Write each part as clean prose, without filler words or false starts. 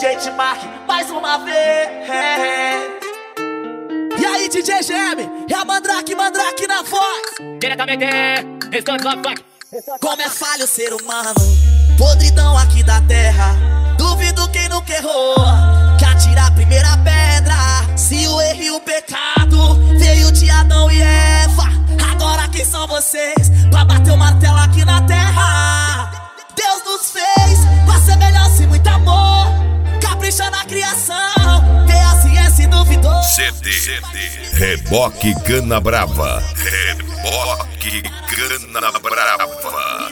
DJ T-Mark, mais uma vez. E aí, DJ GM, é a Mandrake na voz. Diretamente, Esconde Love Funk. Como é falho o ser humano, podridão aqui da terra. Duvido quem nunca errou, que atira a primeira pedra. Se o erro e o pecado veio de Adão e Eva, agora quem são vocês pra bater o martelo aqui na terra? Deus nos fez com a semelhança e muito amor, capricha na criação, vê a ciência e duvidou. CD Reboque Cana Brava. Reboque Cana Brava.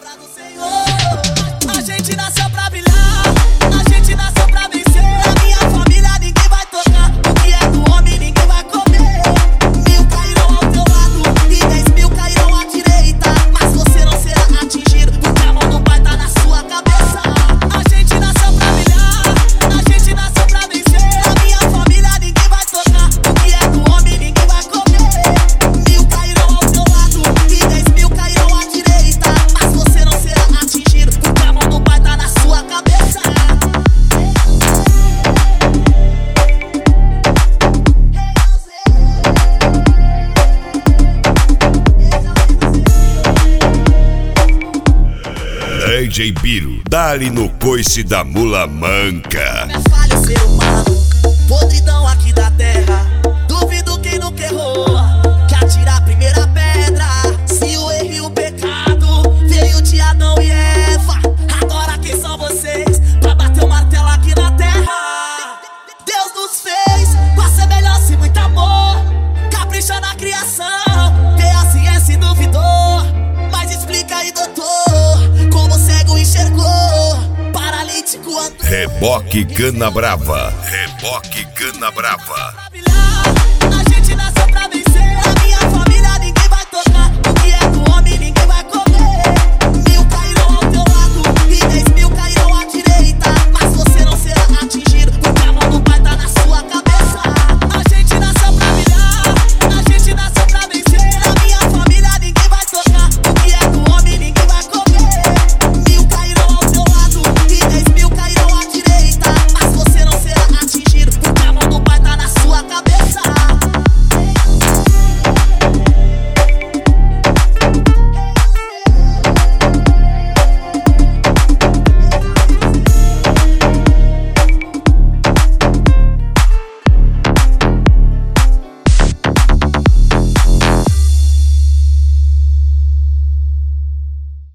A gente nasceu pra brilhar, a gente nasceu pra vencer. A minha família ninguém vai tocar, o que é do homem ninguém vai comer. 1000 cairão ao teu lado e 10.000 cairão à direita, mas você não será atingido, porque a mão do pai tá na sua cabeça. A gente nasceu pra brilhar, a gente nasceu pra vencer. A minha família ninguém vai tocar, o que é do homem ninguém vai comer. 1000 cairão ao teu lado e 10.000 cairão à direita, mas você não será atingido, porque a mão do pai tá na sua cabeça. DJ Biro, dá-lhe no coice da mula manca. Como é falho o ser humano, podridão aqui da terra. Duvido quem nunca errou, que atira a primeira pedra. Se o erro e o pecado veio de Adão e Eva, agora quem são vocês pra bater o martelo aqui na terra? Deus nos fez com a semelhança e muito amor, capricha na criação, vê a ciência e duvidou. Mas explica aí, doutor, como cego enxergou, paralítico andou. Reboque Cana Brava. Reboque Cana Brava. A gente nasceu pra